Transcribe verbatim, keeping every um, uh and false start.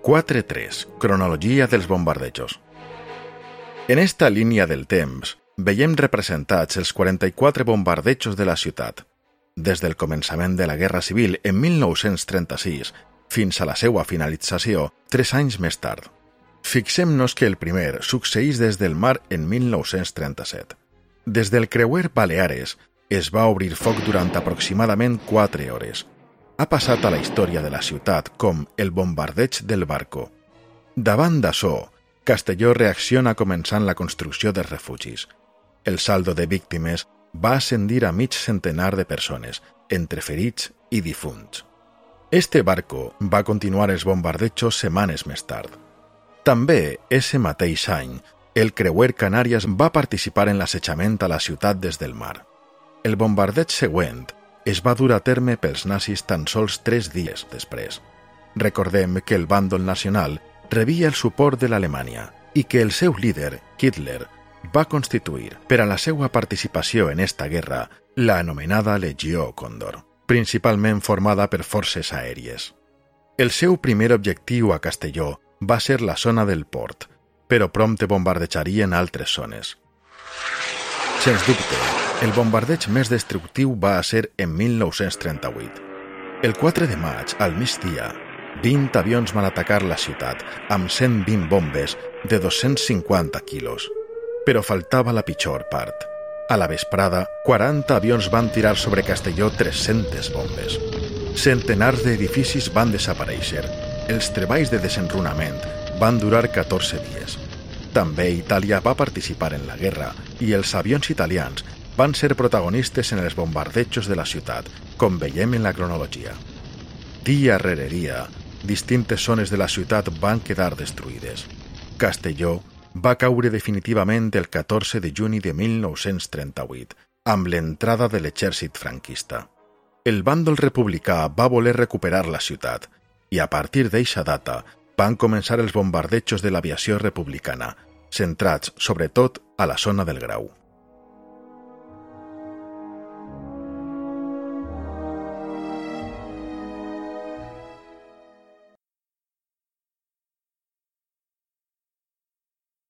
quatre tres. Cronologia dels bombardejos. En esta línia del temps, veiem representats els quaranta-quatre bombardejos de la ciutat, des del començament de la Guerra Civil en mil nou-cents trenta-sis fins a la seva finalització tres anys més tard. Fixem-nos que el primer succeeix des del mar en mil nou-cents trenta-set. Des del creuer Baleares es va obrir foc durant aproximadament quatre hores. Ha passat a la història de la ciutat com el bombardeig del Barco. Davant d'això, Castelló reacciona començant la construcció dels refugis. El saldo de víctimes va ascendir a mig centenar de persones, entre ferits i difunts. Este barco va continuar els bombardejos setmanes més tard. També, ese mateix any, el creuer Canàries va participar en l'assetjament a la ciutat des del mar. El bombardeig següent es va dur a terme pels nazis tan sols tres dies després. Recordem que el bàndol nacional rebia el suport de l'Alemanya i que el seu líder, Hitler, va constituir per a la seva participació en esta guerra la anomenada Legió Còndor, principalment formada per forces aèries. El seu primer objectiu a Castelló va ser la zona del port, però prompte bombardejarien altres zones. Sens dubte, el bombardeig més destructiu va ser en mil nou-cents trenta-vuit. El quatre de maig, al migdia, vint avions van atacar la ciutat amb cent vint bombes de dos-cents cinquanta quilos. Però faltava la pitjor part. A la vesprada, quaranta avions van tirar sobre Castelló tres-centes bombes. Centenars d'edificis van desaparèixer. Els treballs de desenrunament van durar catorze dies. També Itàlia va participar en la guerra i els avions italians van ser protagonistes en els bombardejos de la ciutat, com veiem en la cronologia. Dia rere dia, distintes zones de la ciutat van quedar destruïdes. Castelló va caure definitivament el catorze de juny de mil nou-cents trenta-vuit, amb l'entrada de l'exèrcit franquista. El bàndol republicà va voler recuperar la ciutat, i a partir d'eixa data van començar els bombardejos de l'aviació republicana, centrats sobretot a la zona del Grau.